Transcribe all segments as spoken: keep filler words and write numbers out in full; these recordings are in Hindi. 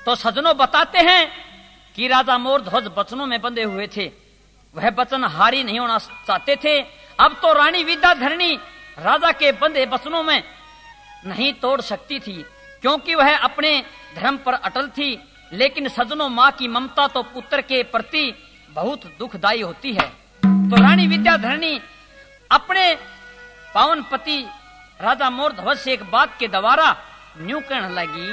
तो सजनों बताते हैं कि राजा मोर ध्वज वचनों में बंधे हुए थे, वह वचन हारी नहीं होना चाहते थे। अब तो रानी विद्याधरणी राजा के बंधे वचनों में नहीं तोड़ सकती थी, क्योंकि वह अपने धर्म पर अटल थी। लेकिन सजनों, माँ की ममता तो पुत्र के प्रति बहुत दुखदायी होती है। तो रानी विद्याधरणी अपने पावन पति राजा मोर ध्वज से एक बात के द्वारा न्यू कहने लगी,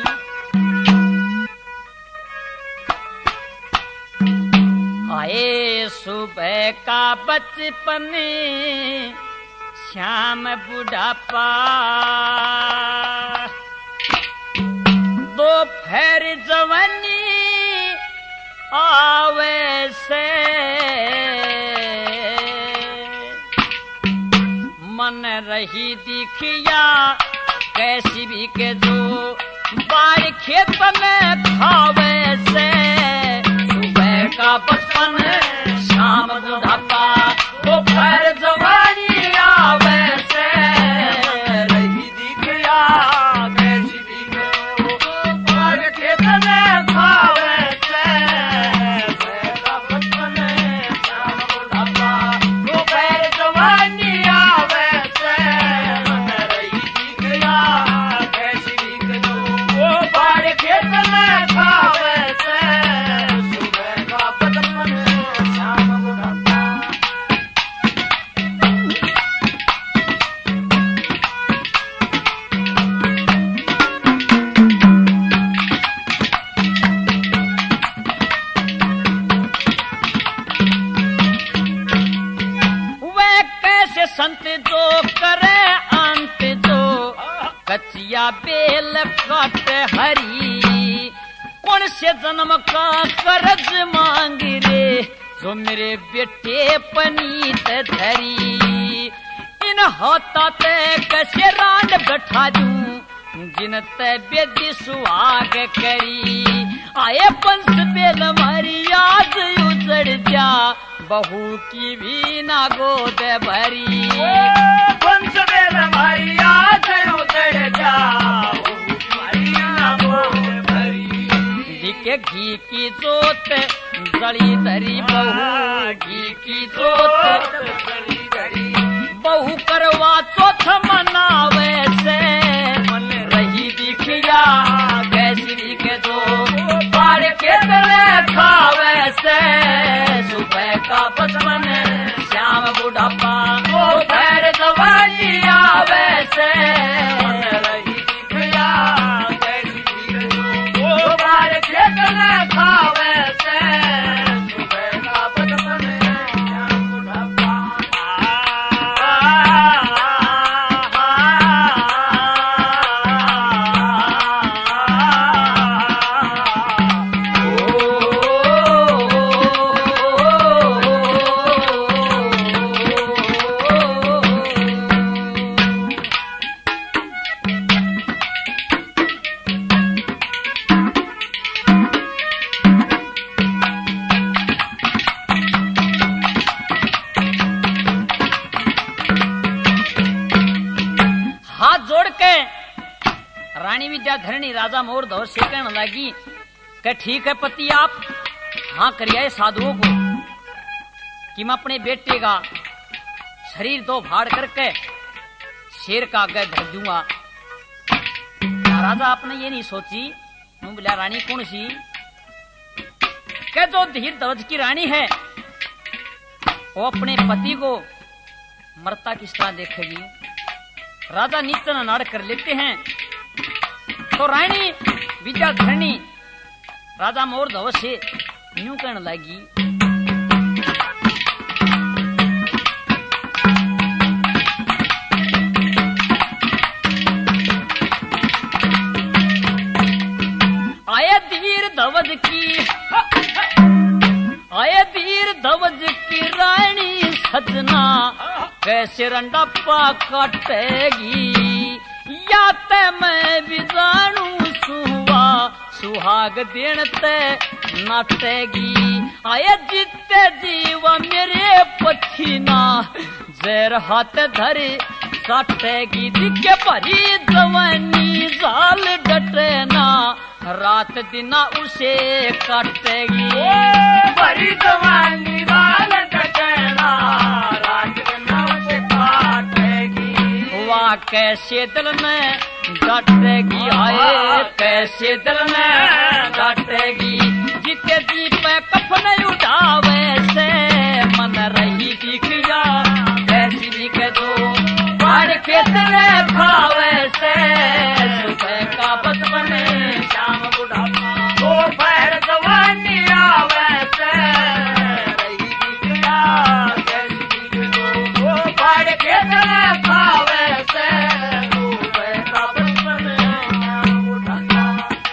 आए सुबह का बचपन श्याम बुढ़ापा, दोपहर जवानी आवे से, मन रही दिखिया कैसी भी के जो बार खेत में खावे से, सुबह का बचपन शाम बुढ़ापा, दोपहर जवानी आवे से, रही दिखिया कैसी भी के जो बार खेत में खावे से, सुबह का बचपन शाम बुढ़ापा, दोपहर जवानी आवे से, रही दिखिया कैसी भी के जो बार खेत में खावे से, सुबह का बचपन शाम बुढ़ापा। वह कैसे संत जो करे अंत जो, कचिया बेल काट हरी, कौन से जन्म का कर्ज मांग रे, जो मेरे बेटे पनीत धरी, इन हाथा ते कैसे रान बैठा दूं, जिन ते बेदी सुहाग करी, आए पंच बेल मारी आज उजड़ जा, बहू की भी ना गोद भरी, पंच बेल मारी आज उजड़ जा, बहू की ना गोद भरी, दिखे घी की जोत जड़ी धरी, बहू घी की जोत जड़ी धरी, बहू करवा चौथ मनावे से, मन रही दिखिया कैसी के जो बार के तले खावे से, सुबह का बचपन श्याम बुढ़ापा, दोपहर जवानी आवे से, मन रही दिखिया कैसी के जो बार के तले खावे से, सुबह का बचपन श्याम बुढ़ापा। रानी विद्याधरणी राजा मोर ध्वज से कहने लगी कि ठीक है पति, आप हाँ करिए साधुओं को कि मैं अपने बेटे का शरीर दो फाड़ करके शेर का आगे धर दूंगा। राजा आपने ये नहीं सोची, बोला रानी कौन सी, क्या जो धीर ध्वज की रानी है वो अपने पति को मरता किस तरह देखेगी। राजा नीचे नाड़ कर लेते हैं। तो रानी विद्याधरणी राजा मोर ध्वज से यूं कहने लगी, आए धीर ध्वज की आए धीर ध्वज की रानी सजना, कैसे रंडप्पा काटेगी, या ते मैं भी जानू सुहा सुहाग देन ते नाटेगी। आए जीते जीव मेरे पछीना, जर हाथ धरे काटेगी। दिखे भरी जवानी जाल डटेना, रात दिन उसे काटेगी। बड़ी जवानी बाल कटना रात दिन उसे काटेगी। वाह कैसे दिल में डांटेगी, आए कैसे दिल में डांटेगी। जिते दीप कफन उठावे से मन रही दिखिया कैसी दिख दो बाढ़ के तेरे खावे से। सुबह का बचपन शाम बुढ़ापा दोपहर जवानी आवे से रही दिखया कैसी दिख दो बाढ़ के तेरे खावे से। सुबह का बचपन शाम बुढ़ापा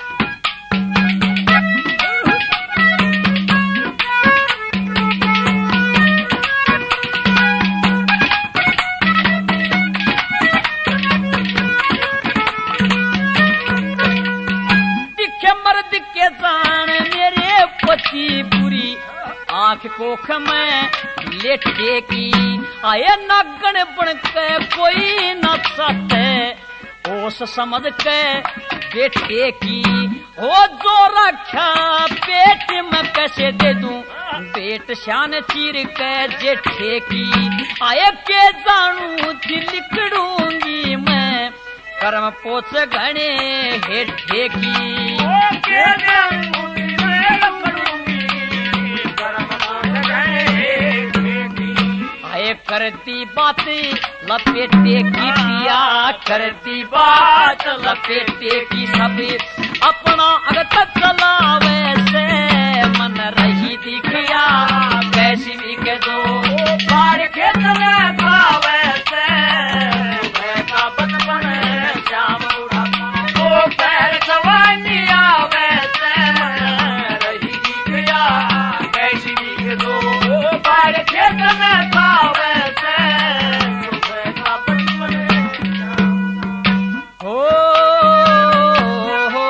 पति बुरी आंख कोख में लेटे की। आए नागण बन के कोई न सते ओस समझ के बेटे की। ओ जो रखा पेट में कैसे दे दूं पेट शान चीर के जेठे की। आए के जानू थी लिखड़ूंगी मैं कर्म पोछ घने हेठे की। आए करती बात लपेटे की पिया करती बात लपेटे की। सभी अपना अगत चलावे से मन रही दिखिया कैसी दिख दो बाढ़ के तले खावे से। सुबह का बचपन शाम बुढ़ापा दोपहर जवानी आवे से रही दिखया कैसी दिख दो बाढ़ के तले खावे से। सुबह का बचपन हो हो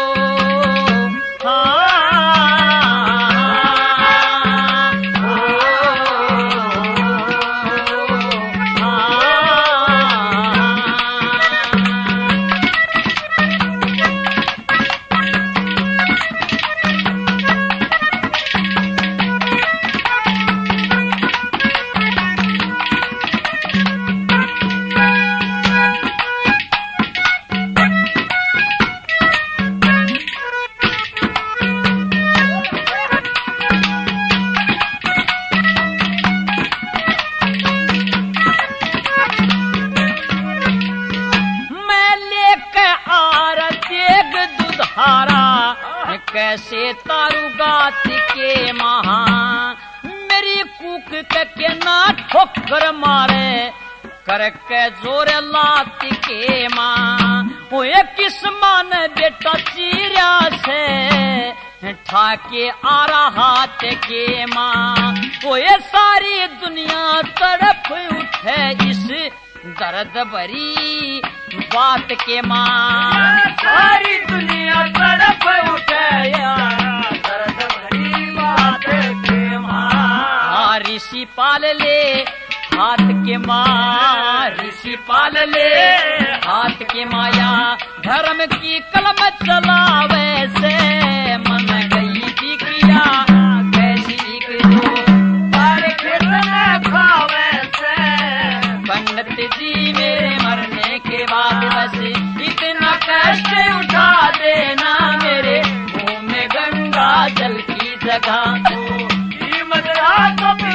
कैसे तारू गात के महा मेरी कूक के ना ठोकर मारे करके जोर लात के माँ। वो किस मान बेटा चीरा से ठाके आ रहा के माँ। वो ये सारी दुनिया तड़प उठे इस दर्द भरी बात के माँ। सारी दुनिया तड़प उठे दर्द भरी बात के माँ। ऋषि पाल ले हाथ के माँ ऋषि पाल ले हाथ के माया। धर्म की कलम चलावे से मन गई दिखिया कैसी दिख दो बाढ़ के तले खावे से। पंडित जी मेरे मरने के बाद बस इतना कष्ट उठा देना मेरे मुंह में गंगा जल की जगह। कीमत रात